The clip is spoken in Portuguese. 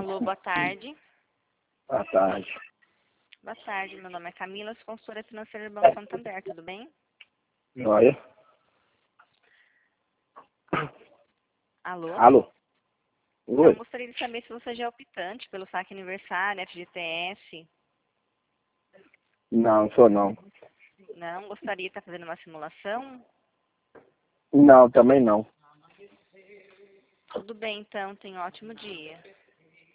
Alô, boa tarde. Boa tarde. Boa tarde, meu nome é Camila, sou consultora financeira do Banco Santander, tudo bem? Joia. Alô? Alô? Eu Oi? gostaria de saber se você já é optante pelo saque aniversário, FGTS. Não, sou não. Não? Gostaria de estar fazendo uma simulação? Não, também não. Tudo bem, então. Tenha um ótimo dia.